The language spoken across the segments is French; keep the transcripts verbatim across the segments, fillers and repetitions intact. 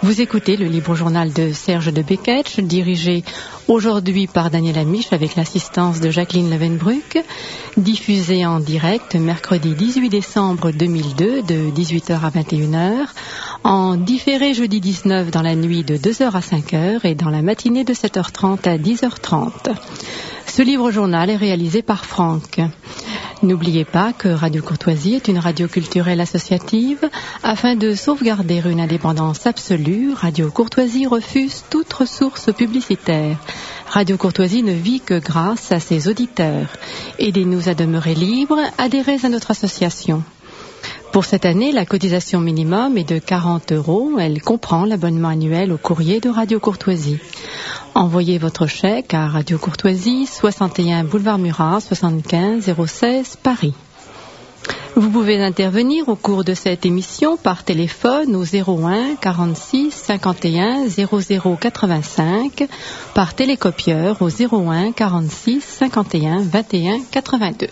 Vous écoutez le libre journal de Serge de Beketch, dirigé aujourd'hui par Daniel Amiche avec l'assistance de Jacqueline Levenbruck, diffusé en direct mercredi dix-huit décembre deux mille deux de dix-huit heures à vingt et une heures, en différé jeudi dix-neuf dans la nuit de deux heures à cinq heures et dans la matinée de sept heures trente à dix heures trente. Ce livre journal est réalisé par Franck. N'oubliez pas que Radio Courtoisie est une radio culturelle associative. Afin de sauvegarder une indépendance absolue, Radio Courtoisie refuse toute ressource publicitaire. Radio Courtoisie ne vit que grâce à ses auditeurs. Aidez-nous à demeurer libres, adhérez à notre association. Pour cette année, la cotisation minimum est de quarante euros. Elle comprend l'abonnement annuel au courrier de Radio Courtoisie. Envoyez votre chèque à Radio Courtoisie, soixante et un boulevard Murat, soixante-quinze zéro seize, Paris. Vous pouvez intervenir au cours de cette émission par téléphone au zéro un quarante-six cinquante et un zéro zéro quatre-vingt-cinq, par télécopieur au zéro un quarante-six cinquante et un vingt et un quatre-vingt-deux.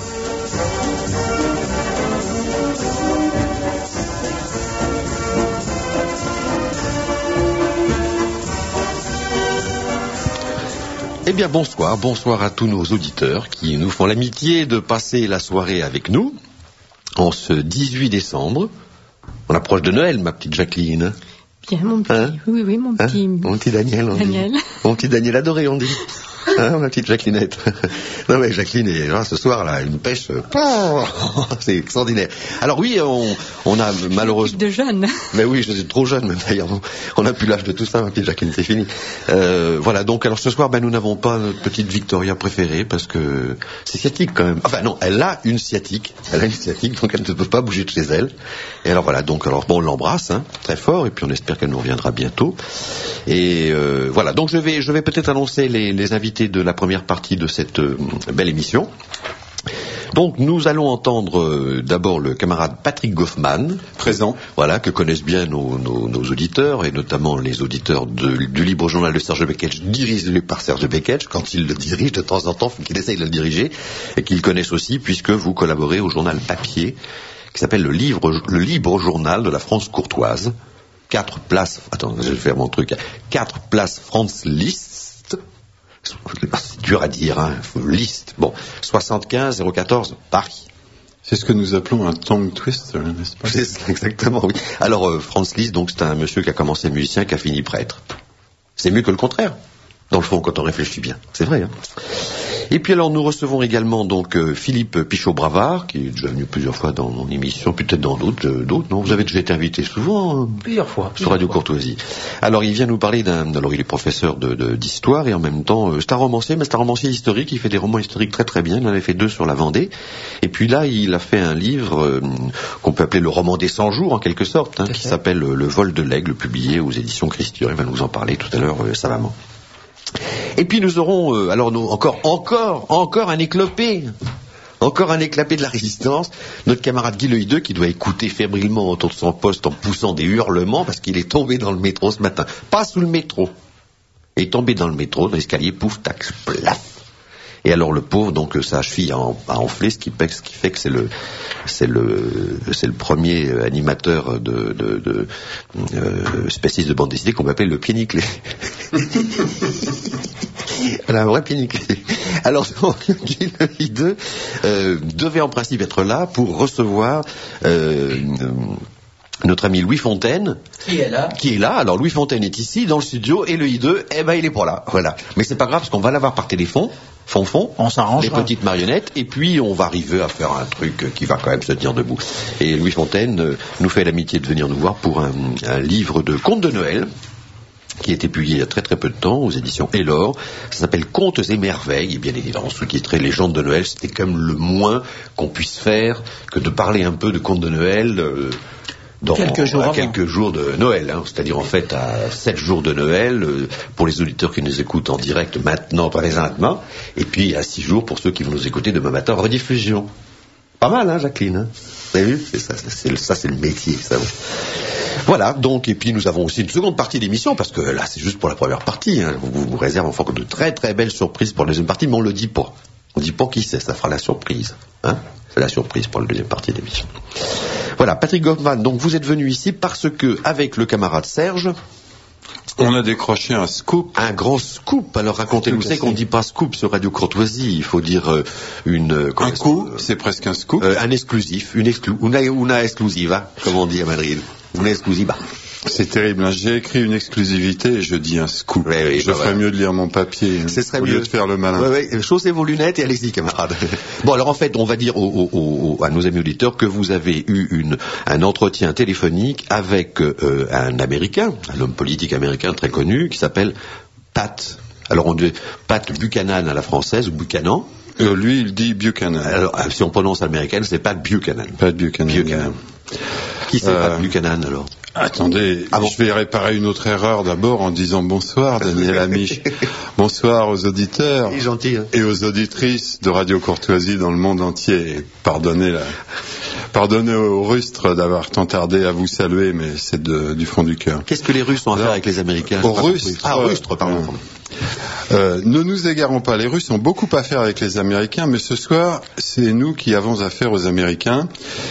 Eh bien bonsoir, bonsoir à tous nos auditeurs qui nous font l'amitié de passer la soirée avec nous en ce dix-huit décembre. On approche de Noël, ma petite Jacqueline. Bien, mon petit, hein oui, oui, mon petit... Hein mon petit Daniel, on Daniel. Dit. Mon petit Daniel adoré, on dit. Hein, ma petite Jacquelinette. Non mais Jacqueline est là ce soir là, une pêche, c'est extraordinaire. Alors oui, on, on a malheureusement de jeune. Mais oui, je suis trop jeune même d'ailleurs. On n'a plus l'âge de tout ça, ma petite Jacqueline, c'est fini. Euh, voilà, donc alors ce soir, ben nous n'avons pas notre petite Victoria préférée parce que c'est sciatique quand même. Enfin non, elle a une sciatique, elle a une sciatique, donc elle ne peut pas bouger de chez elle. Et alors voilà, donc alors bon, on l'embrasse hein, très fort et puis on espère qu'elle nous reviendra bientôt. Et euh, voilà, donc je vais, je vais peut-être annoncer les, les invités de la première partie de cette euh, belle émission. Donc nous allons entendre euh, d'abord le camarade Patrick Goffman, présent, voilà, que connaissent bien nos, nos, nos auditeurs, et notamment les auditeurs de, du libre journal de Serge de Beketch, dirigé par Serge de Beketch. Quand il le dirige de temps en temps, il faut qu'il essaye de le diriger, et qu'il connaisse aussi, puisque vous collaborez au journal papier, qui s'appelle le, livre, le libre journal de la France courtoise. Quatre places, attends, je vais faire mon truc, quatre places France Liste. C'est dur à dire, hein, liste. Bon, soixante-quinze zéro quatorze, Paris. C'est ce que nous appelons un tongue twister, n'est-ce pas? C'est ça, exactement, oui. Alors, euh, Franz Liszt, donc, c'est un monsieur qui a commencé musicien, qui a fini prêtre. C'est mieux que le contraire, dans le fond, quand on réfléchit bien. C'est vrai, hein. Et puis alors, nous recevons également, donc, euh, Philippe Pichot-Bravard, qui est déjà venu plusieurs fois dans mon émission, peut-être dans d'autres, euh, d'autres, non? Vous avez déjà été invité souvent? Hein, plusieurs fois. Sur Radio Courtoisie. Alors, il vient nous parler d'un, alors il est professeur de, de, d'histoire, et en même temps, euh, c'est un romancier, mais c'est un romancier historique, il fait des romans historiques très très bien, il en avait fait deux sur la Vendée. Et puis là, il a fait un livre, euh, qu'on peut appeler le roman des cent jours, en quelque sorte, hein, qui s'appelle euh, Le vol de l'aigle, publié aux éditions Christian. Il va nous en parler tout à l'heure, euh, savamment. Et puis nous aurons, euh, alors nous, encore, encore, encore un éclopé, encore un éclopé de la résistance, notre camarade Guy Le Hideux, qui doit écouter fébrilement autour de son poste en poussant des hurlements parce qu'il est tombé dans le métro ce matin. Pas sous le métro. Il est tombé dans le métro, dans l'escalier, pouf, tac, plaf. Et alors le pauvre, donc sa cheville a, a enflé, ce qui, ce qui fait que c'est le, c'est le, c'est le premier animateur de, de, de euh, spécialiste de bande dessinée qu'on appelle le pied nickelé. Voilà, un vrai pied nickelé. Alors Guy Le Hideux euh, devait en principe être là pour recevoir euh, notre ami Louis Fontaine, qui est là. Qui est là. Alors Louis Fontaine est ici dans le studio et le Hideux, eh ben il est pas là. Voilà. Mais c'est pas grave parce qu'on va l'avoir par téléphone. Fond fond, on s'arrange. Les petites marionnettes, et puis on va arriver à faire un truc qui va quand même se tenir debout. Et Louis Fontaine euh, nous fait l'amitié de venir nous voir pour un, un livre de contes de Noël qui a été publié il y a très très peu de temps aux éditions Elor. Ça s'appelle Contes et merveilles, et bien évidemment sous-titré Légendes de Noël. C'était quand même le moins qu'on puisse faire que de parler un peu de contes de Noël. Euh, Dans, quelques jours, à quelques jours de Noël, hein, c'est-à-dire en fait à sept jours de Noël euh, pour les auditeurs qui nous écoutent en direct maintenant, présentement, et puis à six jours pour ceux qui vont nous écouter demain matin en rediffusion. Pas mal, hein, Jacqueline, hein? Vous avez vu? C'est ça, c'est, ça, c'est le métier, ça. Voilà, donc, et puis nous avons aussi une seconde partie d'émission, parce que là, c'est juste pour la première partie, hein. On vous réserve enfin de très très belles surprises pour la deuxième partie, mais on le dit pas. On dit pas qui c'est, ça fera la surprise. Hein, c'est la surprise pour la deuxième partie de l'émission. Voilà, Patrick Goffman, donc vous êtes venu ici parce que, avec le camarade Serge, on a décroché un scoop. Un grand scoop. Alors racontez-nous, c'est qu'on ne dit pas scoop sur Radio Courtoisie, il faut dire euh, une... Euh, un coup, euh, c'est presque un scoop. Euh, un exclusif, une, exclu, una, una exclusiva, comme on dit à Madrid. Una exclusiva. C'est terrible, hein. J'ai écrit une exclusivité et je dis un scoop. Oui, oui, je bah ferais voilà. mieux de lire mon papier hein, Ce serait au mieux. lieu de faire le malin. Oui, oui. Chaussez vos lunettes et allez-y, camarades. Bon, alors en fait, on va dire au, au, au, à nos amis auditeurs que vous avez eu une, un entretien téléphonique avec euh, un Américain, un homme politique américain très connu, qui s'appelle Pat. Alors on dit Pat Buchanan à la française, ou Buchanan. Euh, lui, il dit Buchanan. Alors, si on prononce américaine, c'est Pat Buchanan. Pat Buchanan. Buchanan. Qui c'est euh... Pat Buchanan alors? Attendez, ah bon. Je vais réparer une autre erreur d'abord en disant bonsoir Daniel Amiche. Bonsoir aux auditeurs gentil, hein. Et aux auditrices de Radio Courtoisie dans le monde entier. Et pardonnez, la... pardonnez aux Rustres d'avoir tant tardé à vous saluer, mais c'est de, du fond du cœur. Qu'est-ce que les Russes ont à faire avec les Américains? Aux Rustres. Ah, aux Rustres, pardon. Euh, ne nous égarons pas, les Russes ont beaucoup à faire avec les Américains, mais ce soir, c'est nous qui avons affaire aux Américains.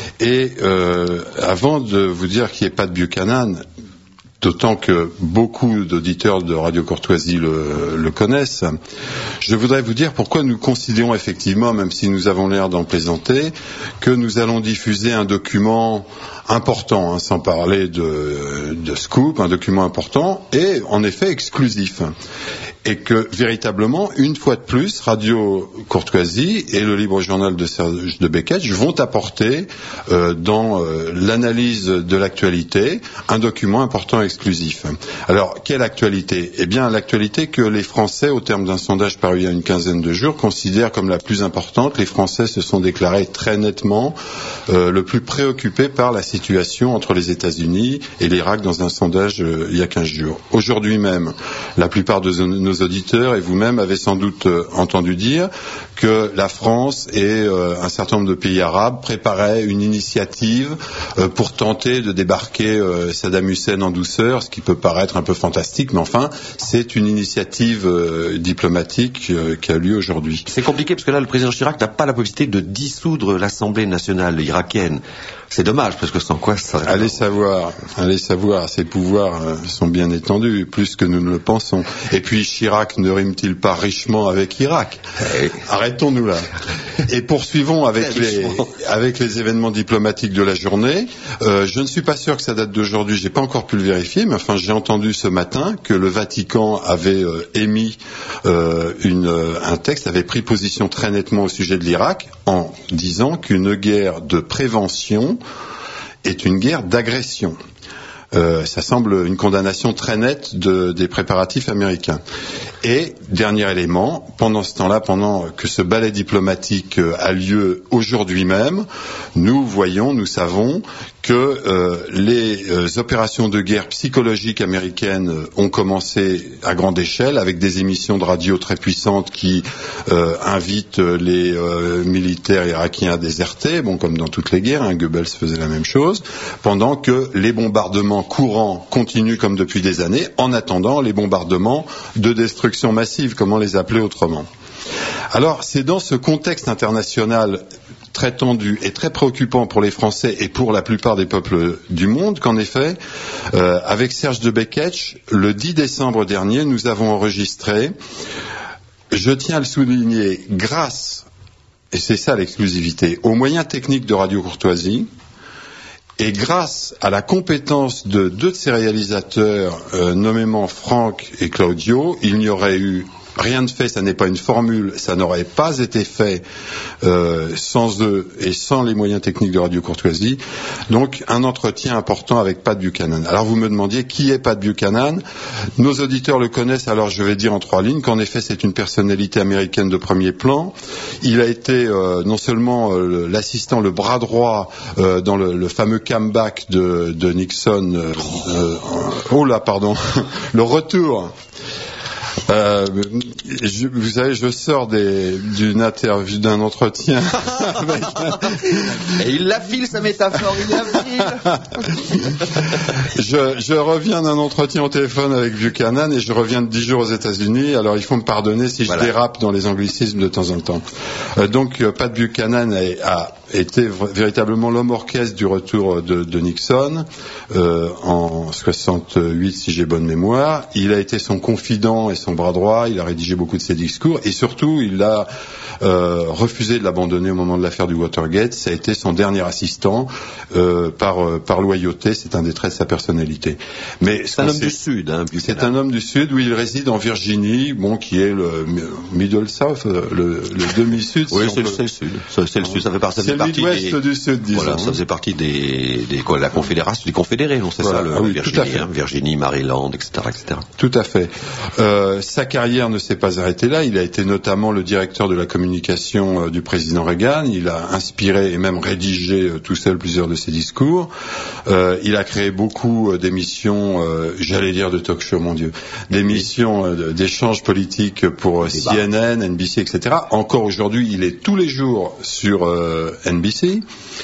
Et euh, avant de vous dire qui est Pat Buchanan, d'autant que beaucoup d'auditeurs de Radio Courtoisie le, le connaissent, je voudrais vous dire pourquoi nous considérons effectivement, même si nous avons l'air d'en plaisanter, que nous allons diffuser un document important, hein, sans parler de, de scoop, un document important et en effet exclusif. Et que véritablement, une fois de plus, Radio Courtoisie et le Libre Journal de Serge de Beketch vont apporter euh, dans euh, l'analyse de l'actualité un document important et exclusif. Alors, quelle actualité? Eh bien, l'actualité que les Français, au terme d'un sondage paru il y a une quinzaine de jours, considèrent comme la plus importante. Les Français se sont déclarés très nettement euh, le plus préoccupés par la situation entre les États-Unis et l'Irak dans un sondage euh, il y a quinze jours. Aujourd'hui même, la plupart de nos auditeurs et vous-même avez sans doute euh, entendu dire que la France et euh, un certain nombre de pays arabes préparaient une initiative euh, pour tenter de débarquer euh, Saddam Hussein en douceur, ce qui peut paraître un peu fantastique, mais enfin, c'est une initiative euh, diplomatique euh, qui a lieu aujourd'hui. C'est compliqué parce que là, le président Chirac n'a pas la possibilité de dissoudre l'Assemblée nationale irakienne. C'est dommage, parce que sans quoi ça... Allez savoir, allez savoir, ses pouvoirs euh, sont bien étendus, plus que nous ne le pensons. Et puis Chirac ne rime-t-il pas richement avec Irak? hey. Arrêtons-nous là. Et poursuivons avec les, avec les événements diplomatiques de la journée. Euh, je ne suis pas sûr que ça date d'aujourd'hui, j'ai pas encore pu le vérifier, mais enfin j'ai entendu ce matin que le Vatican avait euh, émis euh, une, euh, un texte, avait pris position très nettement au sujet de l'Irak, en disant qu'une guerre de prévention est une guerre d'agression. Euh, ça semble une condamnation très nette de, des préparatifs américains. Et, dernier élément, pendant ce temps-là, pendant que ce ballet diplomatique euh, a lieu aujourd'hui même, nous voyons, nous savons que euh, les euh, opérations de guerre psychologiques américaines euh, ont commencé à grande échelle, avec des émissions de radio très puissantes qui euh, invitent les euh, militaires irakiens à déserter, bon, comme dans toutes les guerres, hein, Goebbels faisait la même chose, pendant que les bombardements courants continuent comme depuis des années, en attendant les bombardements de destruction massive, comment les appeler autrement. Alors, c'est dans ce contexte international très tendu et très préoccupant pour les Français et pour la plupart des peuples du monde qu'en effet, euh, avec Serge de Beketch, le dix décembre dernier, nous avons enregistré, je tiens à le souligner, grâce, et c'est ça l'exclusivité, aux moyens techniques de Radio Courtoisie, et grâce à la compétence de deux de ses réalisateurs, euh, nommément Franck et Claudio, il n'y aurait eu rien de fait, ça n'est pas une formule, ça n'aurait pas été fait euh, sans eux et sans les moyens techniques de Radio Courtoisie. Donc un entretien important avec Pat Buchanan. Alors vous me demandiez qui est Pat Buchanan. Nos auditeurs le connaissent, alors je vais dire en trois lignes qu'en effet c'est une personnalité américaine de premier plan. Il a été euh, non seulement euh, l'assistant, le bras droit euh, dans le, le fameux comeback de, de Nixon. Euh, euh, oh là, pardon, le retour. Euh, je, vous savez, je sors des, d'une interview, d'un entretien. avec un... Et il l'affile sa métaphore, il l'affile. je, je reviens d'un entretien au téléphone avec Buchanan et je reviens de dix jours aux États-Unis. Alors il faut me pardonner si voilà. je dérape dans les anglicismes de temps en temps. Euh, donc euh, Pat Buchanan a, a été v- véritablement l'homme orchestre du retour de, de Nixon euh, en soixante-huit, si j'ai bonne mémoire. Il a été son confident et son bras droit. Il a rédigé beaucoup de ses discours et surtout il a euh, refusé de l'abandonner au moment de l'affaire du Watergate. Ça a été son dernier assistant euh, par euh, par loyauté. C'est un des traits de sa personnalité. Mais c'est un homme du Sud. Hein, c'est un homme du Sud où il réside en Virginie, bon, qui est le Middle South, le, le demi-sud. Oui, si c'est, peut... c'est le Sud. C'est, c'est le Sud. Ça fait partie. C'est le Midwest des... du Sud, disons. Voilà, ça faisait partie des, des quoi, la Confédération, des Confédérés, non, c'est voilà. ça, le ah oui, Virginie, hein, Virginie, Maryland, et cetera, et cetera. Tout à fait. Euh, sa carrière ne s'est pas arrêtée là. Il a été notamment le directeur de la communication euh, du président Reagan. Il a inspiré et même rédigé euh, tout seul plusieurs de ses discours. Euh, il a créé beaucoup euh, d'émissions, euh, j'allais dire de talk-show, mon Dieu, d'émissions euh, d'échanges politiques pour euh, C N N, N B C, et cetera. Encore aujourd'hui, il est tous les jours sur euh, N B C.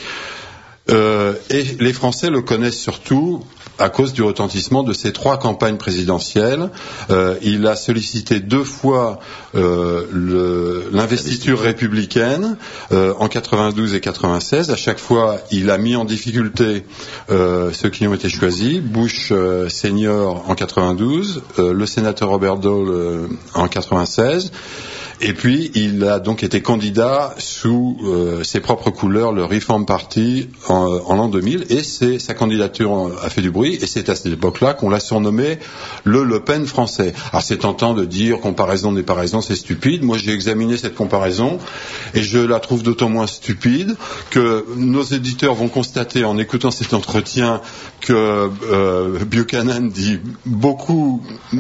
Euh, et les Français le connaissent surtout à cause du retentissement de ses trois campagnes présidentielles. Euh, il a sollicité deux fois euh, le, l'investiture républicaine euh, en quatre-vingt-douze et quatre-vingt-seize. À chaque fois, il a mis en difficulté euh, ceux qui ont été choisis. Bush euh, senior en quatre-vingt-douze, euh, le sénateur Robert Dole euh, en quatre-vingt-seize. Et puis, il a donc été candidat sous euh, ses propres couleurs, le Reform Party, en, en l'an deux mille, et c'est, sa candidature a fait du bruit, et c'est à cette époque-là qu'on l'a surnommé le Le Pen français. Alors, c'est tentant de dire comparaison n'est pas raison, c'est stupide. Moi, j'ai examiné cette comparaison, et je la trouve d'autant moins stupide que nos éditeurs vont constater, en écoutant cet entretien, que euh, Buchanan dit beaucoup,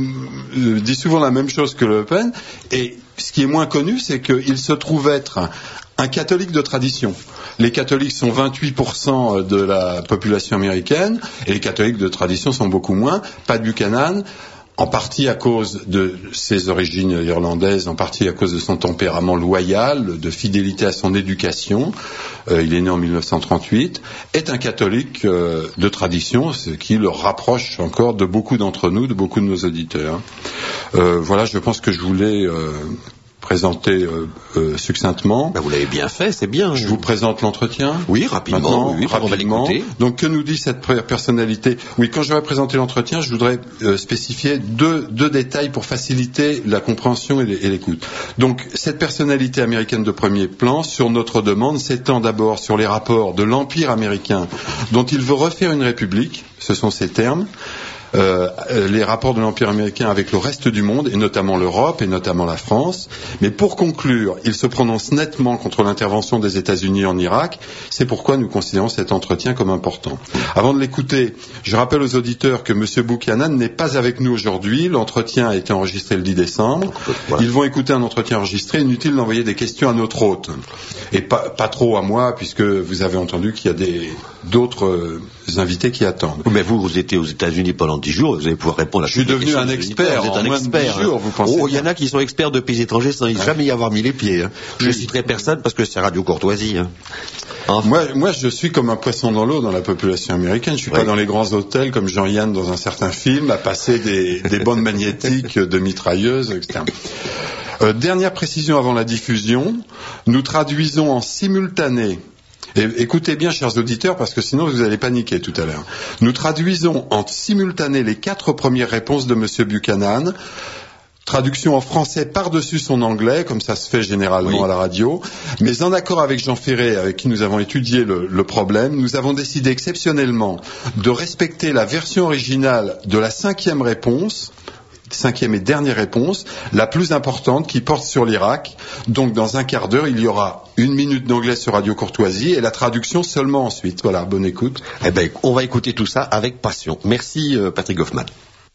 euh, dit souvent la même chose que Le Pen, et ce qui est moins connu, c'est qu'il se trouve être un, un catholique de tradition. Les catholiques sont vingt-huit pour cent de la population américaine, et les catholiques de tradition sont beaucoup moins. Pat Buchanan, en partie à cause de ses origines irlandaises, en partie à cause de son tempérament loyal, de fidélité à son éducation, euh, il est né en mille neuf cent trente-huit, est un catholique euh, de tradition, ce qui le rapproche encore de beaucoup d'entre nous, de beaucoup de nos auditeurs. Euh, voilà, je pense que je voulais euh, présenter euh, euh, succinctement. Ben, vous l'avez bien fait, c'est bien. Je vous présente l'entretien. Oui, rapidement. Maintenant, oui, rapidement. On va l'écouter. Donc, que nous dit cette personnalité? Oui, quand je vais présenter l'entretien, je voudrais euh, spécifier deux, deux détails pour faciliter la compréhension et, et l'écoute. Donc, cette personnalité américaine de premier plan, sur notre demande, s'étend d'abord sur les rapports de l'Empire américain, dont il veut refaire une république. Ce sont ses termes. Euh, les rapports de l'Empire américain avec le reste du monde, et notamment l'Europe, et notamment la France. Mais pour conclure, il se prononce nettement contre l'intervention des États-Unis en Irak. C'est pourquoi nous considérons cet entretien comme important. Avant de l'écouter, je rappelle aux auditeurs que M. Buchanan n'est pas avec nous aujourd'hui. L'entretien a été enregistré le dix décembre. Voilà. Ils vont écouter un entretien enregistré. Inutile d'envoyer des questions à notre hôte. Et pas, pas trop à moi, puisque vous avez entendu qu'il y a des, d'autres euh, invités qui attendent. Mais vous, vous étiez aux États-Unis pendant dix jours, vous allez pouvoir répondre à toutes les questions. Je suis devenu un expert. Vous êtes un en expert. Moins de dix jours, vous pensez? Oh, il y en a qui sont experts de pays étrangers sans ouais. jamais y avoir mis les pieds. Hein. Je ne oui. citerai personne parce que c'est Radio Courtoisie. Hein. Enfin. Moi, moi, je suis comme un poisson dans l'eau dans la population américaine. Je suis oui. pas dans les grands hôtels comme Jean-Yann dans un certain film à passer des, des bandes magnétiques de mitrailleuses, et cetera. Euh, dernière précision avant la diffusion, nous traduisons en simultané. Et écoutez bien, chers auditeurs, parce que sinon vous allez paniquer tout à l'heure. Nous traduisons en simultané les quatre premières réponses de M. Buchanan. Traduction en français par-dessus son anglais, comme ça se fait généralement oui. à la radio. Mais en accord avec Jean Ferré, avec qui nous avons étudié le, le problème, nous avons décidé exceptionnellement de respecter la version originale de la cinquième réponse, cinquième et dernière réponse, la plus importante, qui porte sur l'Irak. Donc, dans un quart d'heure, il y aura une minute d'anglais sur Radio Courtoisie et la traduction seulement ensuite. Voilà, bonne écoute. Eh ben, on va écouter tout ça avec passion. Merci, euh, Patrick Goffman.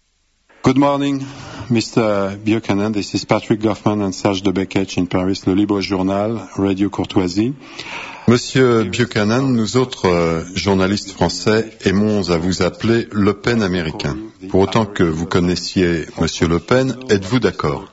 Good morning, Mister Buchanan. This is Patrick Goffman and Serge de Beketch in Paris, le Libre Journal, Radio Courtoisie. Monsieur Buchanan, nous autres euh, journalistes français aimons à vous appeler Le Pen américain. Pour autant que vous connaissiez M. Le Pen, êtes-vous d'accord?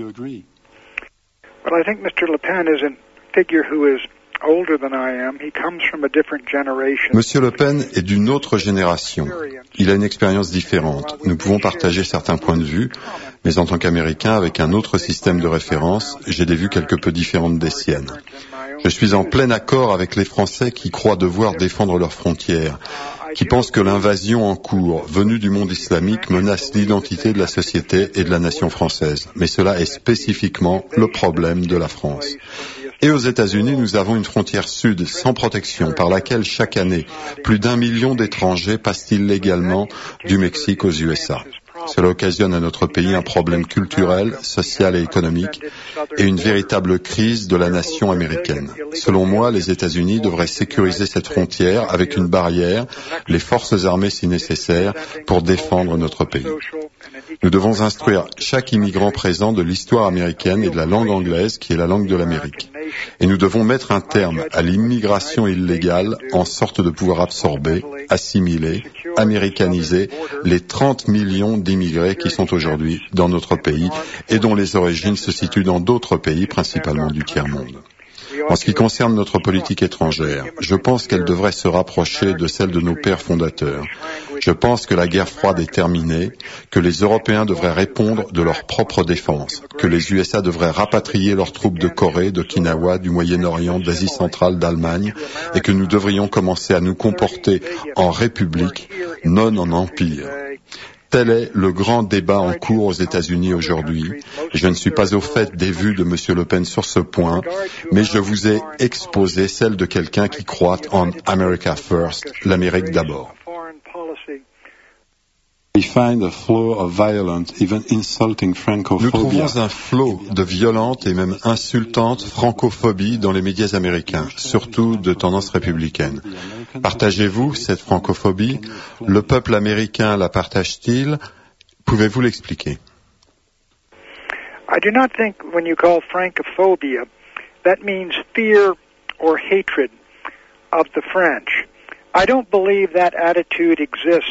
Well, I think Mister Le Pen is a figure who is older than I am. He comes from a different generation. Monsieur Le Pen est d'une autre génération. Il a une expérience différente. Nous pouvons partager certains points de vue, mais en tant qu'Américain, avec un autre système de référence, j'ai des vues quelque peu différentes des siennes. Je suis en plein accord avec les Français qui croient devoir défendre leurs frontières, qui pensent que l'invasion en cours, venue du monde islamique, menace l'identité de la société et de la nation française. Mais cela est spécifiquement le problème de la France. Et aux États-Unis, nous avons une frontière sud sans protection par laquelle chaque année, plus d'un million d'étrangers passent illégalement du Mexique aux U S A. Cela occasionne à notre pays un problème culturel, social et économique et une véritable crise de la nation américaine. Selon moi, les États-Unis devraient sécuriser cette frontière avec une barrière, les forces armées si nécessaire, pour défendre notre pays. Nous devons instruire chaque immigrant présent de l'histoire américaine et de la langue anglaise qui est la langue de l'Amérique. Et nous devons mettre un terme à l'immigration illégale en sorte de pouvoir absorber, assimiler, américaniser les trente millions d'immigrés qui sont aujourd'hui dans notre pays et dont les origines se situent dans d'autres pays, principalement du tiers-monde. En ce qui concerne notre politique étrangère, je pense qu'elle devrait se rapprocher de celle de nos pères fondateurs. Je pense que la guerre froide est terminée, que les Européens devraient répondre de leur propre défense, que les U S A devraient rapatrier leurs troupes de Corée, d'Okinawa, du Moyen-Orient, d'Asie centrale, d'Allemagne, et que nous devrions commencer à nous comporter en république, non en empire. Tel est le grand débat en cours aux États-Unis aujourd'hui. Je ne suis pas au fait des vues de M. Le Pen sur ce point, mais je vous ai exposé celle de quelqu'un qui croit en America First, l'Amérique d'abord. Nous trouvons un flot de violente et même insultante francophobie dans les médias américains, surtout de tendance républicaine. Partagez-vous cette francophobie? Le peuple américain la partage-t-il? Pouvez-vous l'expliquer? I do not think when you call francophobia, that means fear or hatred of the French. I don't believe that attitude exists.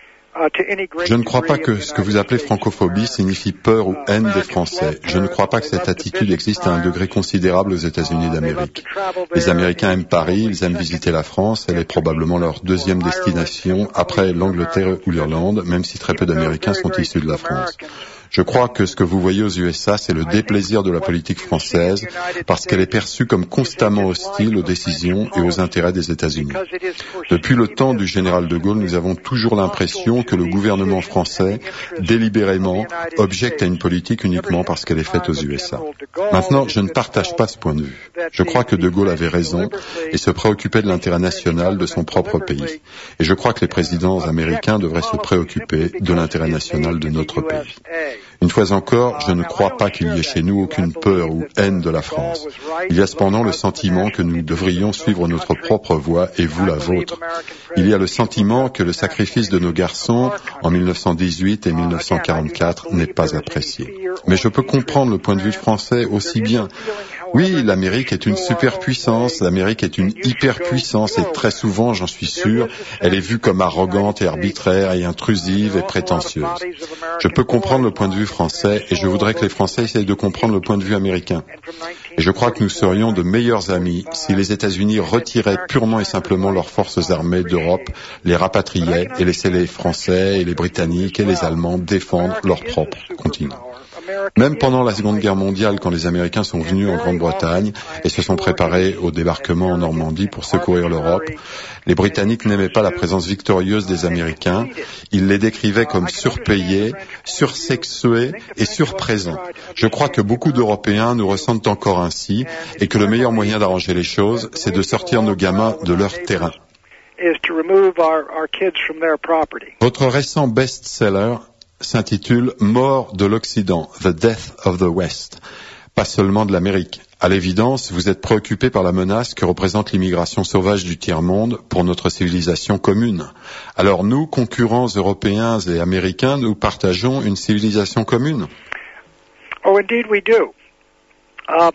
Je ne crois pas que ce que vous appelez francophobie signifie peur ou haine des Français. Je ne crois pas que cette attitude existe à un degré considérable aux États-Unis d'Amérique. Les Américains aiment Paris, ils aiment visiter la France, elle est probablement leur deuxième destination après l'Angleterre ou l'Irlande, même si très peu d'Américains sont issus de la France. Je crois que ce que vous voyez aux U S A, c'est le déplaisir de la politique française parce qu'elle est perçue comme constamment hostile aux décisions et aux intérêts des États-Unis. Depuis le temps du général de Gaulle, nous avons toujours l'impression que le gouvernement français, délibérément, objecte à une politique uniquement parce qu'elle est faite aux U S A. Maintenant, je ne partage pas ce point de vue. Je crois que de Gaulle avait raison et se préoccupait de l'intérêt national de son propre pays. Et je crois que les présidents américains devraient se préoccuper de l'intérêt national de notre pays. Une fois encore, je ne crois pas qu'il y ait chez nous aucune peur ou haine de la France. Il y a cependant le sentiment que nous devrions suivre notre propre voie et vous la vôtre. Il y a le sentiment que le sacrifice de nos garçons en mille neuf cent dix-huit et mille neuf cent quarante-quatre n'est pas apprécié. Mais je peux comprendre le point de vue français aussi bien. Oui, l'Amérique est une superpuissance, l'Amérique est une hyperpuissance et très souvent, j'en suis sûr, elle est vue comme arrogante et arbitraire et intrusive et prétentieuse. Je peux comprendre le point de vue français et je voudrais que les Français essayent de comprendre le point de vue américain. Et je crois que nous serions de meilleurs amis si les États-Unis retiraient purement et simplement leurs forces armées d'Europe, les rapatriaient et laissaient les Français et les Britanniques et les Allemands défendre leur propre continent. Même pendant la Seconde Guerre mondiale, quand les Américains sont venus en Grande-Bretagne et se sont préparés au débarquement en Normandie pour secourir l'Europe, les Britanniques n'aimaient pas la présence victorieuse des Américains. Ils les décrivaient comme surpayés, sursexués et surprésents. Je crois que beaucoup d'Européens nous ressentent encore ainsi et que le meilleur moyen d'arranger les choses, c'est de sortir nos gamins de leur terrain. Votre récent best-seller s'intitule « Mort de l'Occident, The Death of the West », pas seulement de l'Amérique. À l'évidence, vous êtes préoccupé par la menace que représente l'immigration sauvage du tiers-monde pour notre civilisation commune. Alors nous, concurrents européens et américains, nous partageons une civilisation commune. Oh, indeed we do. Uh,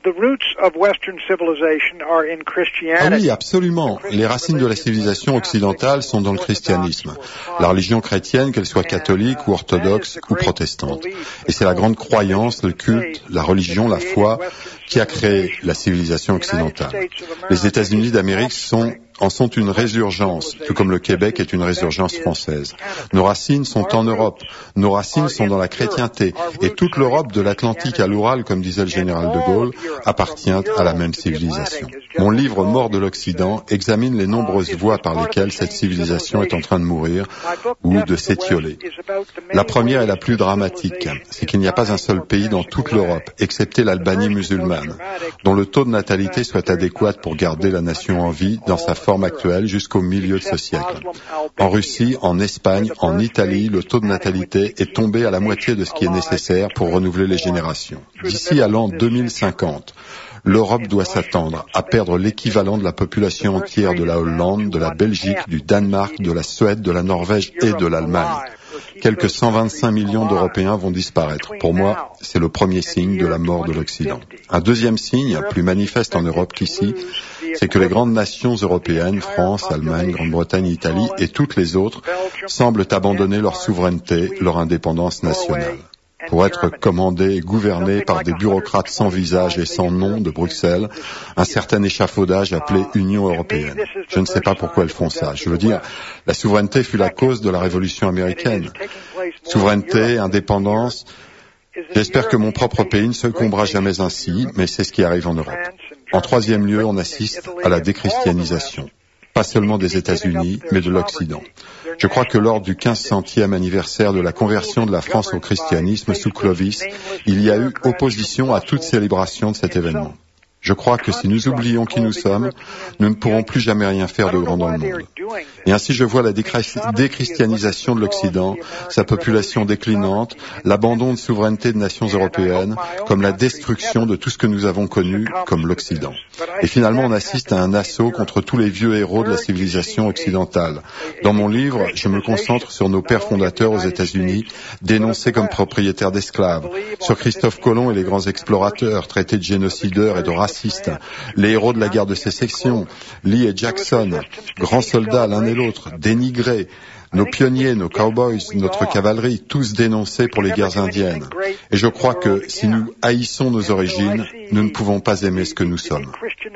Ah oui, absolument. Les racines de la civilisation occidentale sont dans le christianisme. La religion chrétienne, qu'elle soit catholique ou orthodoxe ou protestante. Et c'est la grande croyance, le culte, la religion, la foi qui a créé la civilisation occidentale. Les États-Unis d'Amérique sont en sont une résurgence, tout comme le Québec est une résurgence française. Nos racines sont en Europe, nos racines sont dans la chrétienté, et toute l'Europe de l'Atlantique à l'Oural, comme disait le général de Gaulle, appartient à la même civilisation. Mon livre Mort de l'Occident examine les nombreuses voies par lesquelles cette civilisation est en train de mourir ou de s'étioler. La première est la plus dramatique, c'est qu'il n'y a pas un seul pays dans toute l'Europe, excepté l'Albanie musulmane, dont le taux de natalité soit adéquat pour garder la nation en vie dans sa forme actuelle jusqu'au milieu de ce siècle. En Russie, en Espagne, en Italie, le taux de natalité est tombé à la moitié de ce qui est nécessaire pour renouveler les générations. D'ici à l'an deux mille cinquante, l'Europe doit s'attendre à perdre l'équivalent de la population entière de la Hollande, de la Belgique, du Danemark, de la Suède, de la Norvège et de l'Allemagne. Quelques cent vingt-cinq millions d'Européens vont disparaître. Pour moi, c'est le premier signe de la mort de l'Occident. Un deuxième signe, plus manifeste en Europe qu'ici, c'est que les grandes nations européennes, France, Allemagne, Grande-Bretagne, Italie et toutes les autres, semblent abandonner leur souveraineté, leur indépendance nationale. Pour être commandées et gouvernées par des bureaucrates sans visage et sans nom de Bruxelles, un certain échafaudage appelé Union européenne. Je ne sais pas pourquoi elles font ça. Je veux dire, la souveraineté fut la cause de la Révolution américaine. Souveraineté, indépendance. J'espère que mon propre pays ne succombera jamais ainsi, mais c'est ce qui arrive en Europe. En troisième lieu, on assiste à la déchristianisation. Pas seulement des États-Unis, mais de l'Occident. Je crois que lors du quinze centième anniversaire de la conversion de la France au christianisme sous Clovis, il y a eu opposition à toute célébration de cet événement. Je crois que si nous oublions qui nous sommes, nous ne pourrons plus jamais rien faire de grand dans le monde. Et ainsi je vois la déchristianisation de l'Occident, sa population déclinante, l'abandon de souveraineté de nations européennes, comme la destruction de tout ce que nous avons connu comme l'Occident. Et finalement on assiste à un assaut contre tous les vieux héros de la civilisation occidentale. Dans mon livre, je me concentre sur nos pères fondateurs aux États-Unis, dénoncés comme propriétaires d'esclaves, sur Christophe Colomb et les grands explorateurs, traités de génocideurs et de racistes, les héros de la guerre de sécession, Lee et Jackson, grands soldats l'un et l'autre, dénigrés, nos pionniers, nos cowboys, notre cavalerie, tous dénoncés pour les guerres indiennes. Et je crois que si nous haïssons nos origines, nous ne pouvons pas aimer ce que nous sommes.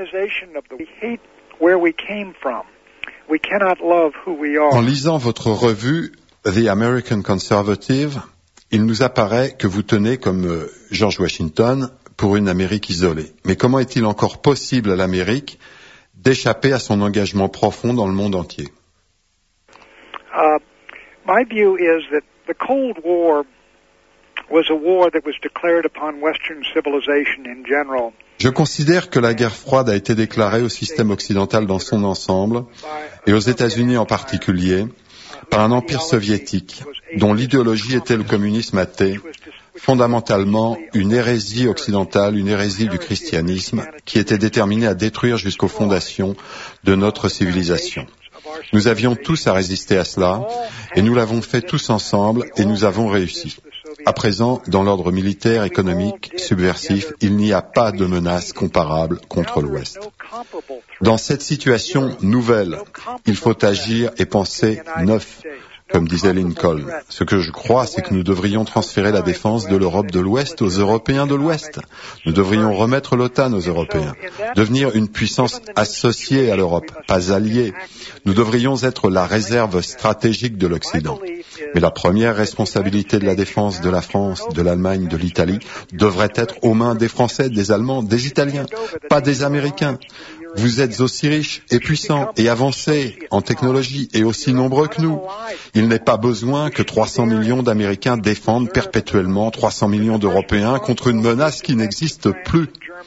En lisant votre revue, The American Conservative, il nous apparaît que vous tenez, comme George Washington, pour une Amérique isolée. Mais comment est-il encore possible à l'Amérique d'échapper à son engagement profond dans le monde entier? Uh, my view is that the Cold War was a war that was declared upon Western civilization in general. Je considère que la guerre froide a été déclarée au système occidental dans son ensemble, et aux États-Unis en particulier, par un empire soviétique, dont l'idéologie était le communisme athée, fondamentalement une hérésie occidentale, une hérésie du christianisme, qui était déterminée à détruire jusqu'aux fondations de notre civilisation. Nous avions tous à résister à cela, et nous l'avons fait tous ensemble, et nous avons réussi. À présent, dans l'ordre militaire, économique, subversif, il n'y a pas de menace comparable contre l'Ouest. Dans cette situation nouvelle, il faut agir et penser neuf, comme disait Lincoln. Ce que je crois, c'est que nous devrions transférer la défense de l'Europe de l'Ouest aux Européens de l'Ouest. Nous devrions remettre l'OTAN aux Européens, devenir une puissance associée à l'Europe, pas alliée. Nous devrions être la réserve stratégique de l'Occident. Mais la première responsabilité de la défense de la France, de l'Allemagne, de l'Italie devrait être aux mains des Français, des Allemands, des Italiens, pas des Américains. Vous êtes aussi riches et puissants et avancés en technologie et aussi nombreux que nous. Il n'est pas besoin que trois cents millions d'Américains défendent perpétuellement trois cents millions d'Européens contre une menace qui n'existe plus.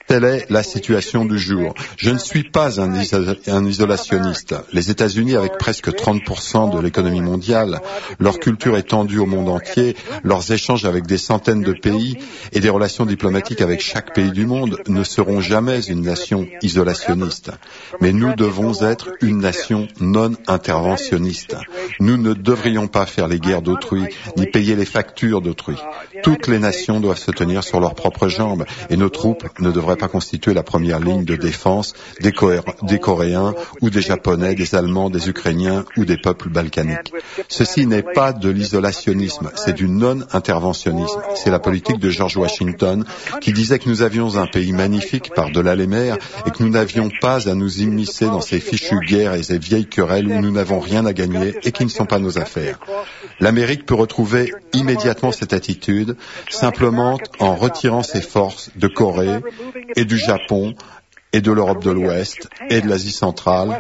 Telle est la situation du jour. Je ne suis pas un, iso- un isolationniste. Les États-Unis, avec presque trente pour cent de l'économie mondiale, leur culture étendue au monde entier, leurs échanges avec des centaines de pays et des relations diplomatiques avec chaque pays du monde, ne seront jamais une nation isolationniste. Mais nous devons être une nation non interventionniste. Nous ne devrions pas faire les guerres d'autrui, ni payer les factures d'autrui. Toutes les nations doivent se tenir sur leurs propres jambes, et nos troupes ne devraient pas constituer la première ligne de défense des, Coré- des Coréens ou des Japonais, des Allemands, des Ukrainiens ou des peuples balkaniques. Ceci n'est pas de l'isolationnisme, c'est du non-interventionnisme. C'est la politique de George Washington qui disait que nous avions un pays magnifique par-delà les mers et que nous n'avions pas à nous immiscer dans ces fichues guerres et ces vieilles querelles où nous n'avons rien à gagner et qui ne sont pas nos affaires. L'Amérique peut retrouver immédiatement cette attitude simplement en retirant ses forces de Corée et du Japon et de l'Europe de l'Ouest et de l'Asie centrale.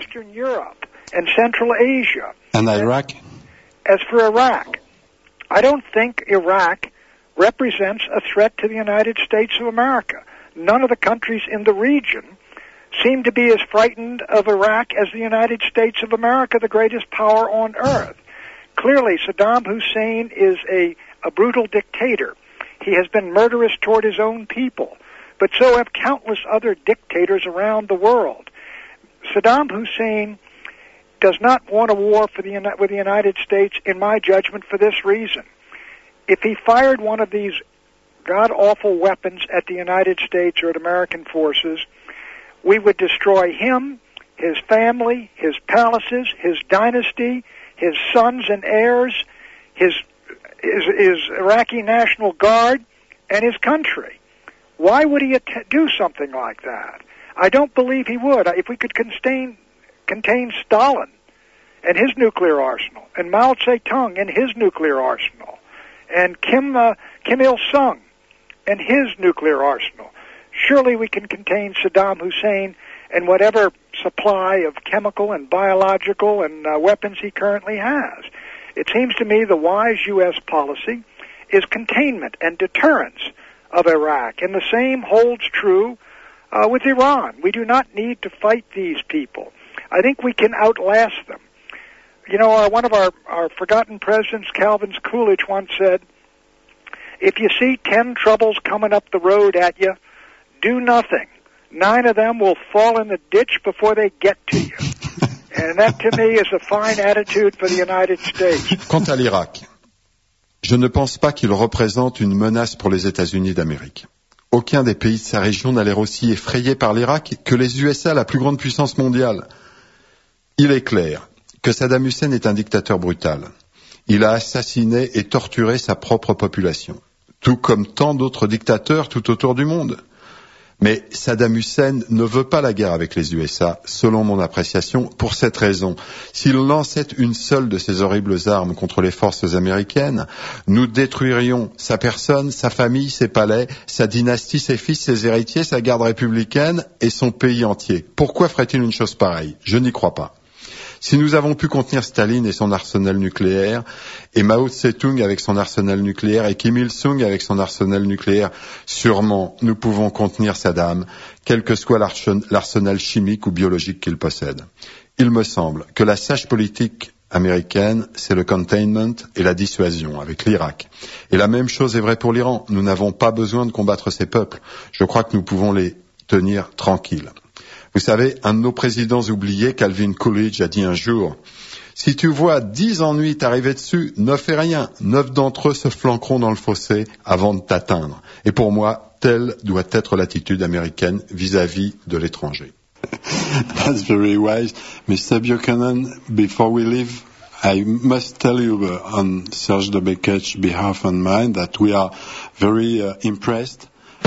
And Iraq? As for Iraq, I don't think Iraq represents a threat to the United States of America. None of the countries in the region seem to be as frightened of Iraq as the United States of America, the greatest power on earth. Clearly, Saddam Hussein is a, a brutal dictator. He has been murderous toward his own people, but so have countless other dictators around the world. Saddam Hussein does not want a war for the, with the United States, in my judgment, for this reason. If he fired one of these god-awful weapons at the United States or at American forces, we would destroy him, his family, his palaces, his dynasty, his sons and heirs, his, his, his Iraqi National Guard, and his country. Why would he att- do something like that? I don't believe he would. If we could contain, contain Stalin and his nuclear arsenal, and Mao Zedong and his nuclear arsenal, and Kim, uh, Kim Il-sung and his nuclear arsenal, surely we can contain Saddam Hussein and whatever supply of chemical and biological and uh, weapons he currently has. It seems to me the wise U S policy is containment and deterrence of Iraq, and the same holds true uh, with Iran. We do not need to fight these people. I think we can outlast them. You know, uh, one of our, our forgotten presidents, Calvin Coolidge, once said, if you see ten troubles coming up the road at you, do nothing. Nine of them will fall in the ditch before they get to you. And that, to me, is a fine attitude for the United States. Quant à l'Irak, je ne pense pas qu'il représente une menace pour les États-Unis d'Amérique. Aucun des pays de sa région n'a l'air aussi effrayé par l'Irak que les U S A, la plus grande puissance mondiale. Il est clair que Saddam Hussein est un dictateur brutal. Il a assassiné et torturé sa propre population, tout comme tant d'autres dictateurs tout autour du monde. Mais Saddam Hussein ne veut pas la guerre avec les U S A, selon mon appréciation, pour cette raison. S'il lançait une seule de ces horribles armes contre les forces américaines, nous détruirions sa personne, sa famille, ses palais, sa dynastie, ses fils, ses héritiers, sa garde républicaine et son pays entier. Pourquoi ferait-il une chose pareille? Je n'y crois pas. Si nous avons pu contenir Staline et son arsenal nucléaire, et Mao Tse-tung avec son arsenal nucléaire, et Kim Il-sung avec son arsenal nucléaire, sûrement nous pouvons contenir Saddam, quel que soit l'arsenal chimique ou biologique qu'il possède. Il me semble que la sage politique américaine, c'est le containment et la dissuasion avec l'Irak. Et la même chose est vraie pour l'Iran. Nous n'avons pas besoin de combattre ces peuples. Je crois que nous pouvons les tenir tranquilles. Vous savez, un de nos présidents oubliés, Calvin Coolidge, a dit un jour, « Si tu vois dix ennuis t'arriver dessus, ne fais rien. Neuf d'entre eux se flanqueront dans le fossé avant de t'atteindre. » Et pour moi, telle doit être l'attitude américaine vis-à-vis de l'étranger. That's very wise. Mister Buchanan, before we leave, I must tell you uh, on Serge de Beket's behalf and mine that we are very uh, impressed. Uh,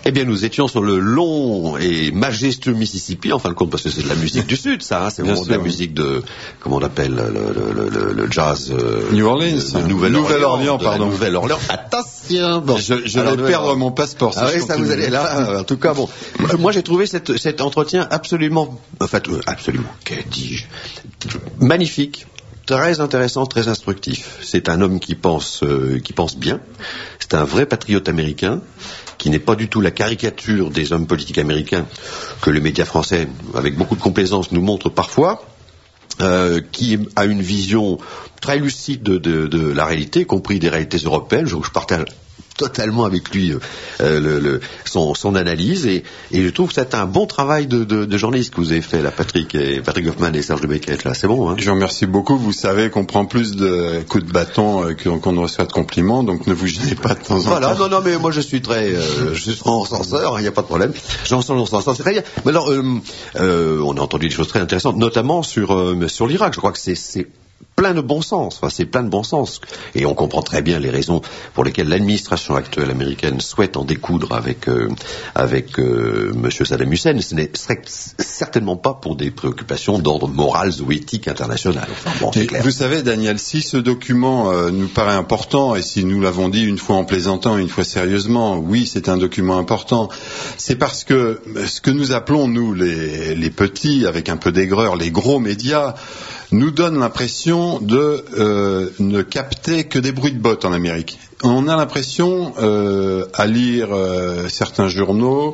Eh bien, nous étions sur le long et majestueux Mississippi, en fin de compte, parce que c'est de la musique du Sud, ça. Hein, c'est vraiment de la musique de, comment on appelle, le, le, le, le jazz... Euh, New Orleans. De Nouvelle-Orléans, Nouvelle-Orléans, pardon. Nouvelle-Orléans. Attention bon. Je, je vais perdre mon passeport. Ah oui, ça vous allez là. En tout cas, bon. Moi, j'ai trouvé cette, cet entretien absolument... Enfin, absolument, que dis-je, magnifique. Très intéressant, très instructif. C'est un homme qui pense, euh, qui pense bien. C'est un vrai patriote américain, qui n'est pas du tout la caricature des hommes politiques américains que les médias français, avec beaucoup de complaisance, nous montrent parfois, euh, qui a une vision très lucide de, de, de la réalité, y compris des réalités européennes. Je, je partage totalement avec lui euh, le, le, son, son analyse et, et je trouve que c'est un bon travail de, de, de journaliste que vous avez fait là, Patrick et Patrick Hoffman et Serge de Beckett, là, c'est bon, hein. Je vous remercie beaucoup. Vous savez qu'on prend plus de coups de bâton euh, qu'on ne reçoit de compliments, donc ne vous gênez pas de temps en voilà, temps. Voilà, non, non, mais moi je suis très, euh, je suis en censeur, il n'y a pas de problème. J'en sens l'encenseur, c'est très bien. Mais alors, euh, euh, on a entendu des choses très intéressantes, notamment sur euh, sur l'Irak. Je crois que c'est c'est plein de bon sens, enfin, c'est plein de bon sens. Et on comprend très bien les raisons pour lesquelles l'administration actuelle américaine souhaite en découdre avec, euh, avec euh, M. Saddam Hussein. Ce n'est certainement pas pour des préoccupations d'ordre moral ou éthique international. Enfin, bon, c'est clair. Vous savez, Daniel, si ce document euh, nous paraît important, et si nous l'avons dit une fois en plaisantant et une fois sérieusement, oui, c'est un document important, c'est parce que ce que nous appelons, nous, les, les petits, avec un peu d'aigreur, les gros médias, nous donne l'impression de euh, ne capter que des bruits de bottes en Amérique. On a l'impression, euh, à lire euh, certains journaux,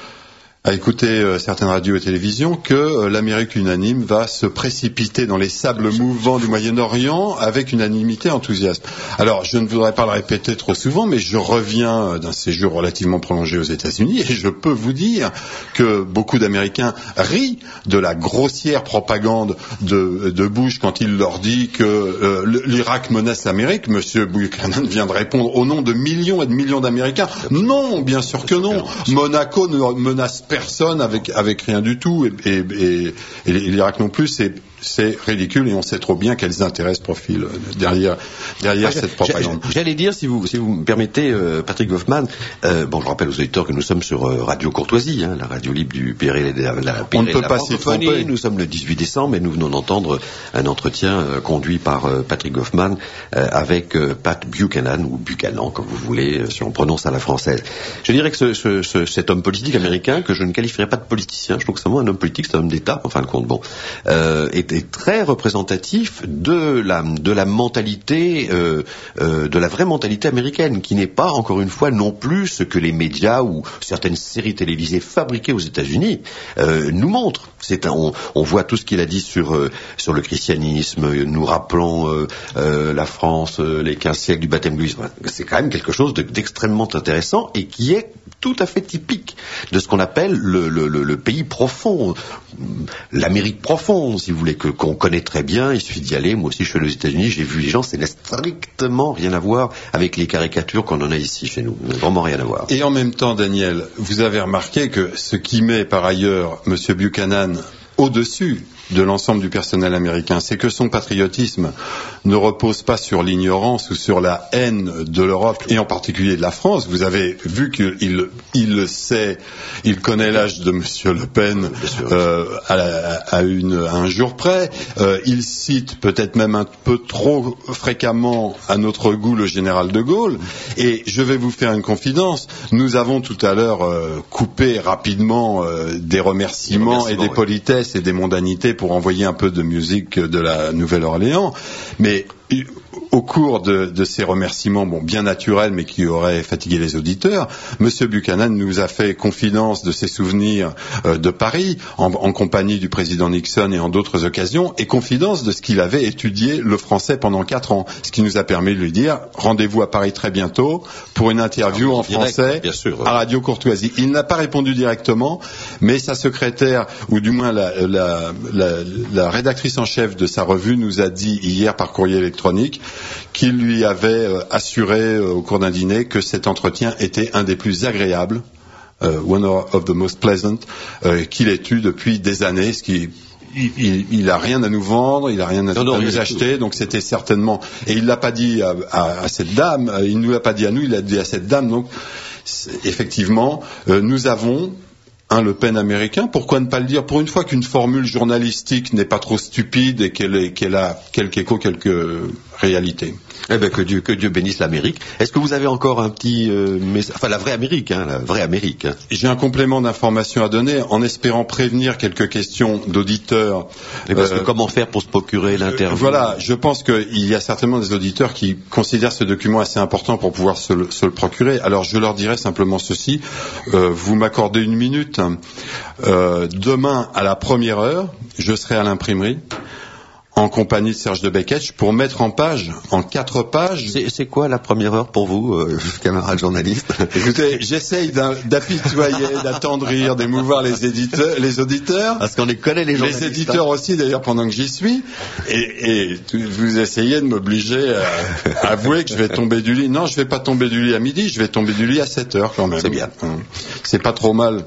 à écouter euh, certaines radios et télévisions, que euh, l'Amérique unanime va se précipiter dans les sables mouvants du Moyen-Orient avec une unanimité enthousiaste. Alors, je ne voudrais pas le répéter trop souvent, mais je reviens euh, d'un séjour relativement prolongé aux États-Unis et je peux vous dire que beaucoup d'Américains rient de la grossière propagande de, de Bush quand il leur dit que euh, l'Irak menace l'Amérique. Monsieur Buchanan vient de répondre au nom de millions et de millions d'Américains. Non, bien sûr que non. Monaco ne menace personne avec avec rien du tout et, et, et, et l'Irak non plus. C'est c'est ridicule et on sait trop bien quels intérêts se profilent derrière derrière ah, cette propagande. J'allais dire, si vous si vous me permettez, euh, Patrick Hoffman, euh, bon, je rappelle aux auditeurs que nous sommes sur euh, Radio Courtoisie, hein, la radio libre du P R L et de la, la, on ne peut pas s'y tromper. Nous sommes le dix-huit décembre et nous venons d'entendre un entretien euh, conduit par euh, Patrick Hoffman euh, avec euh, Pat Buchanan ou Buchanan, comme vous voulez, euh, si on prononce à la française. Je dirais que ce, ce, ce, cet homme politique américain, que je ne qualifierais pas de politicien, je trouve que c'est vraiment un homme politique, c'est un homme d'État, en fin de compte, bon, euh, est est très représentatif de la de la mentalité euh, euh, de la vraie mentalité américaine, qui n'est pas, encore une fois, non plus ce que les médias ou certaines séries télévisées fabriquées aux États-Unis euh, nous montrent. C'est un, on, on voit tout ce qu'il a dit sur euh, sur le christianisme, nous rappelant euh, euh, la France, euh, les quinze siècles du baptême de Louis. C'est quand même quelque chose de, d'extrêmement intéressant et qui est tout à fait typique de ce qu'on appelle le, le, le, le pays profond, l'Amérique profonde, si vous voulez, que qu'on connaît très bien. Il suffit d'y aller. Moi aussi, je suis allé aux États-Unis, j'ai vu les gens, ça n'a strictement rien à voir avec les caricatures qu'on en a ici chez nous. Vraiment rien à voir. Et en même temps, Daniel, vous avez remarqué que ce qui met par ailleurs M. Buchanan au-dessus de l'ensemble du personnel américain, c'est que son patriotisme ne repose pas sur l'ignorance ou sur la haine de l'Europe, et en particulier de la France. Vous avez vu qu'il il le sait, il connaît l'âge de M. Le Pen euh, à, à, une, à un jour près. Euh, il cite peut-être même un peu trop fréquemment à notre goût le général de Gaulle. Et je vais vous faire une confidence. Nous avons tout à l'heure euh, coupé rapidement euh, des remerciements, et des oui. politesses et des mondanités pour envoyer un peu de musique de la Nouvelle-Orléans, mais au cours de, de ces remerciements, bon, bien naturels, mais qui auraient fatigué les auditeurs, M. Buchanan nous a fait confidence de ses souvenirs euh, de Paris, en, en compagnie du président Nixon et en d'autres occasions, et confidence de ce qu'il avait étudié le français pendant quatre ans, ce qui nous a permis de lui dire rendez-vous à Paris très bientôt pour une interview en direct, français bien sûr, à Radio Courtoisie. Il n'a pas répondu directement, mais sa secrétaire, ou du moins la, la, la, la rédactrice en chef de sa revue, nous a dit hier par courrier électronique qu'il lui avait euh, assuré euh, au cours d'un dîner que cet entretien était un des plus agréables, euh, one of the most pleasant, euh, qu'il ait eu depuis des années, ce qui Il, il, il a rien à nous vendre, il a rien à, non, non, à nous acheter, donc c'était certainement, et il l'a pas dit à, à, à cette dame, il nous l'a pas dit à nous, il l'a dit à cette dame, donc effectivement, euh, nous avons un Le Pen américain. Pourquoi ne pas le dire? Pour une fois qu'une formule journalistique n'est pas trop stupide et qu'elle, est, qu'elle a quelque écho, quelque réalité. Eh ben, que Dieu, que Dieu bénisse l'Amérique. Est-ce que vous avez encore un petit euh, message, enfin la vraie Amérique, hein, la vraie Amérique. Hein. J'ai un complément d'information à donner en espérant prévenir quelques questions d'auditeurs. Et parce euh, que comment faire pour se procurer l'interview? euh, Voilà, je pense qu'il y a certainement des auditeurs qui considèrent ce document assez important pour pouvoir se le, se le procurer. Alors je leur dirai simplement ceci, euh, vous m'accordez une minute. Euh, demain à la première heure, je serai à l'imprimerie en compagnie de Serge de Beketch pour mettre en page, en quatre pages. C'est, c'est quoi la première heure pour vous, euh, camarade journaliste? Écoutez, j'essaye d'apitoyer, d'attendrir, d'émouvoir les éditeurs, les auditeurs. Parce qu'on les connaît, les journalistes. Les éditeurs aussi, d'ailleurs, pendant que j'y suis. Et, et vous essayez de m'obliger à, à avouer que je vais tomber du lit. Non, je vais pas tomber du lit à midi, je vais tomber du lit à sept heures quand même. C'est bien. C'est pas trop mal.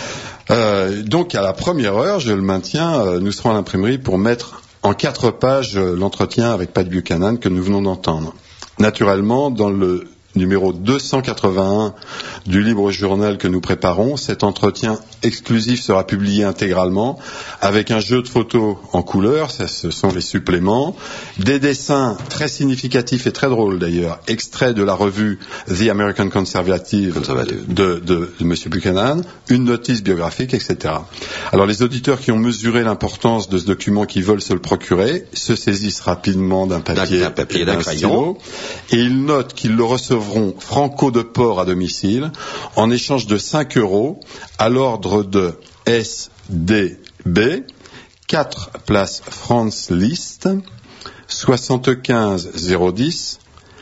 Euh, donc, à la première heure, je le maintiens, euh, nous serons à l'imprimerie pour mettre en quatre pages l'entretien avec Pat Buchanan que nous venons d'entendre. Naturellement, dans le numéro deux cent quatre-vingt-un du Libre Journal que nous préparons, cet entretien exclusif sera publié intégralement avec un jeu de photos en couleur, ça, ce sont les suppléments, des dessins très significatifs et très drôles d'ailleurs, extraits de la revue The American Conservative, Conservative. De, de, de M. Buchanan, une notice biographique, et cetera. Alors les auditeurs qui ont mesuré l'importance de ce document, qui veulent se le procurer, se saisissent rapidement d'un papier, d'un, d'un papier et d'un, d'un crayon, et ils notent qu'ils le recevront franco de port à domicile en échange de cinq euros à l'ordre de S D B, quatre place France List, soixante-quinze zéro dix,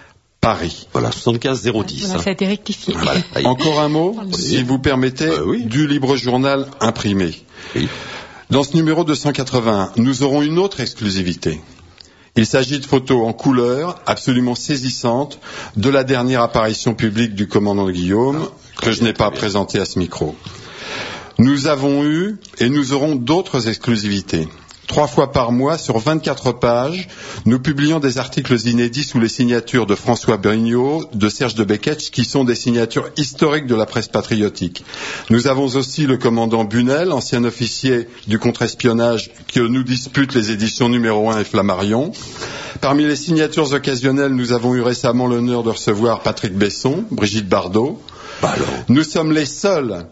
Paris. Voilà, soixante-quinze zéro dix. Voilà, hein. ça a été rectifié. Voilà. Encore un mot, si vous permettez, euh, oui. du Libre Journal imprimé. Oui. Dans ce numéro deux cent quatre-vingt-un, nous aurons une autre exclusivité. Il s'agit de photos en couleur absolument saisissantes de la dernière apparition publique du commandant Guillaume, ah, que je n'ai pas présenté à ce micro. Nous avons eu et nous aurons d'autres exclusivités. Trois fois par mois, sur vingt-quatre pages, nous publions des articles inédits sous les signatures de François Brignot, de Serge de Beketch, qui sont des signatures historiques de la presse patriotique. Nous avons aussi le commandant Bunel, ancien officier du contre-espionnage, que nous disputent les éditions numéro un et Flammarion. Parmi les signatures occasionnelles, nous avons eu récemment l'honneur de recevoir Patrick Besson, Brigitte Bardot. Bah nous sommes les seuls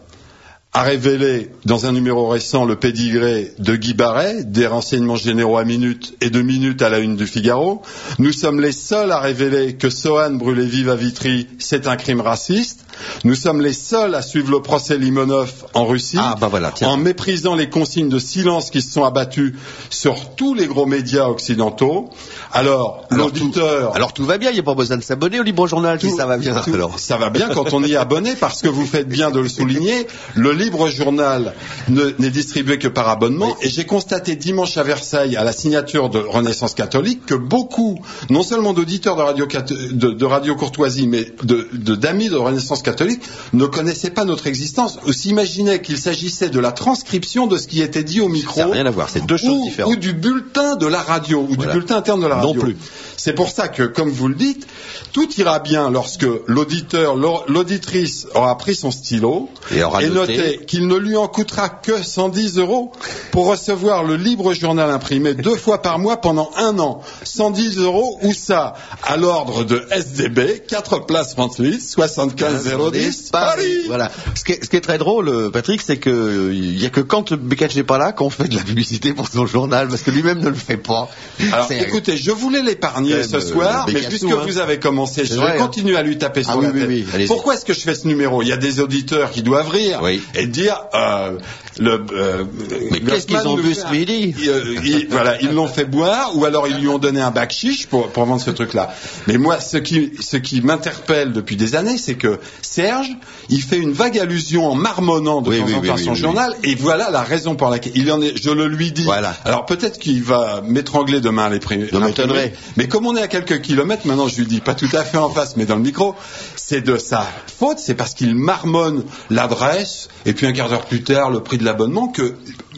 a révélé dans un numéro récent le pédigré de Guy Barret, des renseignements généraux à Minute et de Minute à la une du Figaro. Nous sommes les seuls à révéler que Sohan brûlé vive à Vitry, c'est un crime raciste. Nous sommes les seuls à suivre le procès Limonov en Russie, ah, bah voilà, en méprisant les consignes de silence qui se sont abattues sur tous les gros médias occidentaux. Alors, alors l'auditeur... Tout, alors tout va bien, il n'y a pas besoin de s'abonner au Libre Journal tout, si ça va bien. Tout, alors. Ça va bien quand on y est abonné, parce que vous faites bien de le souligner, le Libre Journal ne, n'est distribué que par abonnement. Oui. Et j'ai constaté dimanche à Versailles, à la signature de Renaissance catholique, que beaucoup, non seulement d'auditeurs de Radio, de, de radio Courtoisie, mais de, de, d'amis de Renaissance catholique, ne connaissaient pas notre existence, ou s'imaginaient qu'il s'agissait de la transcription de ce qui était dit au micro. Ça n'a rien à voir, c'est deux choses ou, différentes. Ou du bulletin de la radio, ou voilà. du bulletin interne de la radio. Non plus. C'est pour ça que, comme vous le dites, tout ira bien lorsque l'auditeur, l'auditrice aura pris son stylo et, aura et noté, noté qu'il ne lui en coûtera que cent dix euros pour recevoir le Libre Journal imprimé deux fois par mois pendant un an. cent dix euros, où ça? À l'ordre de S D B, quatre place France List, soixante-quinze zéro dix, Paris. Voilà. Ce qui, est, ce qui est très drôle, Patrick, c'est que il y a que quand Beketch n'est pas là qu'on fait de la publicité pour son journal, parce que lui-même ne le fait pas. Alors, c'est... écoutez, je voulais l'épargner ce euh, soir, mais puisque hein. vous avez commencé, je vais continuer à lui taper sur ah, la oui, tête. Oui, oui, Pourquoi est-ce que je fais ce numéro? Il y a des auditeurs qui doivent rire oui. et dire euh, le. Euh, mais qu'est-ce qu'ils ont bu ce midi? euh, ils, Voilà, ils l'ont fait boire, ou alors ils lui ont donné un bac chiche pour, pour vendre ce truc-là. Mais moi, ce qui, ce qui m'interpelle depuis des années, c'est que Serge, il fait une vague allusion en marmonnant de oui, temps oui, en temps oui, à son oui, journal, oui. et voilà la raison pour laquelle il en est. Je le lui dis. Voilà. Alors peut-être qu'il va m'étrangler demain à l'imprimer. Mais comme on est à quelques kilomètres, maintenant je lui dis pas tout à fait en face, mais dans le micro, c'est de sa faute, c'est parce qu'il marmonne l'adresse, et puis un quart d'heure plus tard, le prix de l'abonnement, que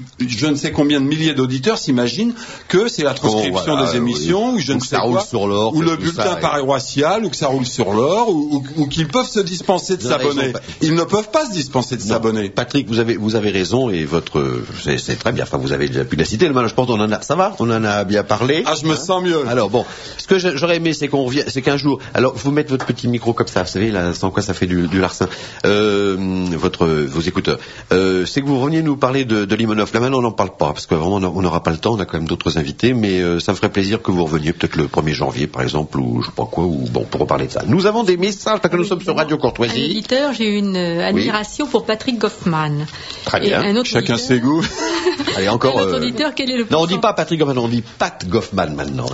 je ne sais combien de milliers d'auditeurs s'imaginent que c'est la transcription oh, voilà, des émissions, oui. ou je ou ne que sais ça roule quoi, sur l'or, ou le tout bulletin ça, paroissial, ou que ça roule sur l'or, ou, ou, ou qu'ils peuvent se dispenser de Vous avez s'abonner. raison, Ils ne peuvent pas se dispenser de Non, s'abonner. Patrick, vous avez vous avez raison et votre c'est, c'est très bien. Enfin, vous avez déjà pu la citer. Le je pense qu'on en a. Ça va, on en a bien parlé. Ah, je me hein sens mieux. Alors bon, ce que j'aurais aimé, c'est qu'on revient, c'est qu'un jour. Alors, vous mettez votre petit micro comme ça, vous savez, là, sans quoi ça fait du, du larcin. Euh, votre vos écouteurs. Euh, c'est que vous reveniez nous parler de, de Limonov. Là maintenant, on n'en parle pas parce que vraiment, on n'aura pas le temps. On a quand même d'autres invités, mais euh, ça me ferait plaisir que vous reveniez peut-être le premier janvier, par exemple, ou je sais pas quoi, ou bon, pour reparler de ça. Nous avons des messages parce que nous oui, sommes sur Radio Courtoisie. Un auditeur, j'ai une euh, admiration oui. pour Patrick Goffman. Très bien. Et un autre Chacun auditeur, ses goûts. Allez, encore. Un autre euh... auditeur, quel est le Non, on dit pas Patrick Goffman, on dit Pat Goffman maintenant.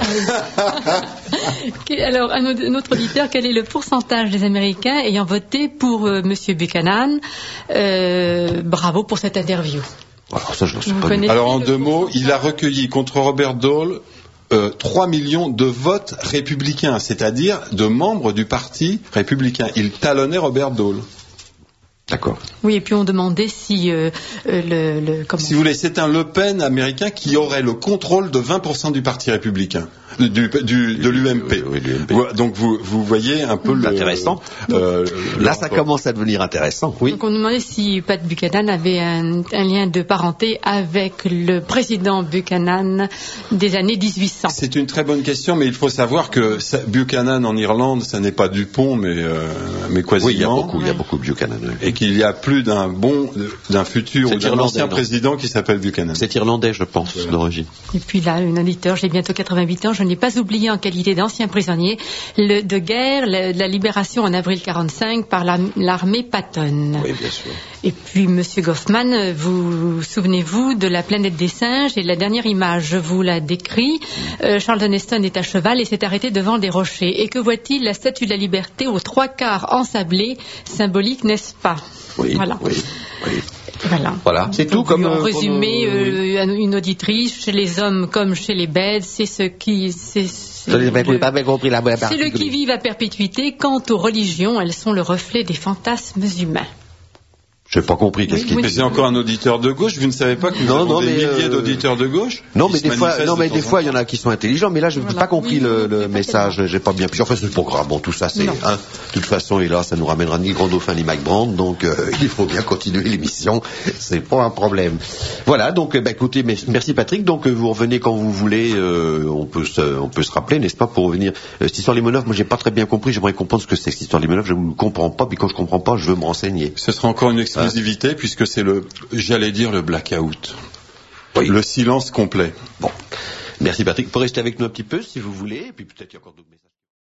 Alors, un autre auditeur, quel est le pourcentage des Américains ayant voté pour euh, Monsieur Buchanan? euh, Bravo pour cette interview. Alors, ça, je ne sais Vous pas. connaissez Alors, en le deux mots, pourcentage? il a recueilli contre Robert Dole euh, trois millions de votes républicains, c'est-à-dire de membres du parti républicain. Il talonnait Robert Dole. D'accord. Oui, et puis on demandait si euh, euh, le, le comment Si vous voulez, c'est un Le Pen américain qui aurait le contrôle de vingt pour cent du parti républicain, du, du, de l'U M P. Oui, l'U M P. Donc vous, vous voyez un peu le... Intéressant. Euh, Là, le ça rapport. commence à devenir intéressant, oui. Donc on nous demandait si Pat Buchanan avait un, un lien de parenté avec le président Buchanan des années dix-huit cents. C'est une très bonne question, mais il faut savoir que ça, Buchanan en Irlande, ça n'est pas Dupont, mais, euh, mais quasiment. Oui, il y a beaucoup, il y a Ouais. beaucoup de Buchanan. Oui. Et qu'il y a plus d'un bon, d'un futur C'est ou d'un irlandais, ancien non président qui s'appelle Buchanan. C'est irlandais, je pense, Voilà. d'origine. Et puis là, une auditeur, j'ai bientôt quatre-vingt-huit ans, je n'ai pas oublié en qualité d'ancien prisonnier le, de guerre le, la libération en avril quarante-cinq par la, l'armée Patton. Oui, bien sûr. Et puis, Monsieur Goffman, vous souvenez-vous de la planète des singes et la dernière image, je vous la décris. Euh, Charlton Heston est à cheval et s'est arrêté devant des rochers. Et que voit-il? La statue de la liberté aux trois quarts ensablée, symbolique, n'est-ce pas? Oui, Voilà. oui, oui. Voilà. Voilà, c'est tout Donc, comme... En euh, résumé, pour nos- euh, une auditrice, chez les hommes comme chez les bêtes, c'est ce qui... C'est, c'est Je n'ai pas le- pas bien compris la bonne c'est le partie. qui-vive à perpétuité. Quant aux religions, elles sont le reflet des fantasmes humains. Je n'ai pas compris qu'est-ce Oui, qui... oui. Mais c'est encore un auditeur de gauche. Vous ne savez pas que nous Non, avons non, des mais, milliers euh, d'auditeurs de gauche Non, qui mais se des fois, manifestent non, mais de des temps fois, en il y en a qui sont intelligents, mais là, je n'ai Voilà. pas compris Oui, le, oui, le oui, message, j'ai pas bien pris. Enfin, c'est pas grave. Bon, tout ça, c'est, Non. hein. De toute façon, et là, ça nous ramènera ni Grand Dauphin ni Mike Brandt, donc, euh, il faut bien continuer l'émission. C'est pas un problème. Voilà, donc, euh, bah, écoutez, mais- merci Patrick. Donc, euh, vous revenez quand vous voulez, euh, on peut se, on peut se rappeler, n'est-ce pas, pour revenir. Euh, cette histoire Limonov, moi, j'ai pas très bien compris. J'aimerais comprendre ce que c'est, cette histoire Limonov. Je ne comprends pas, puis quand je comprends pas, je veux me renseigner. Ce sera encore une exclusivité puisque c'est le, j'allais dire le blackout. Oui. Le silence complet. Bon. Merci Patrick. Vous pouvez rester avec nous un petit peu, si vous voulez, et puis peut-être il y a encore d'autres messages.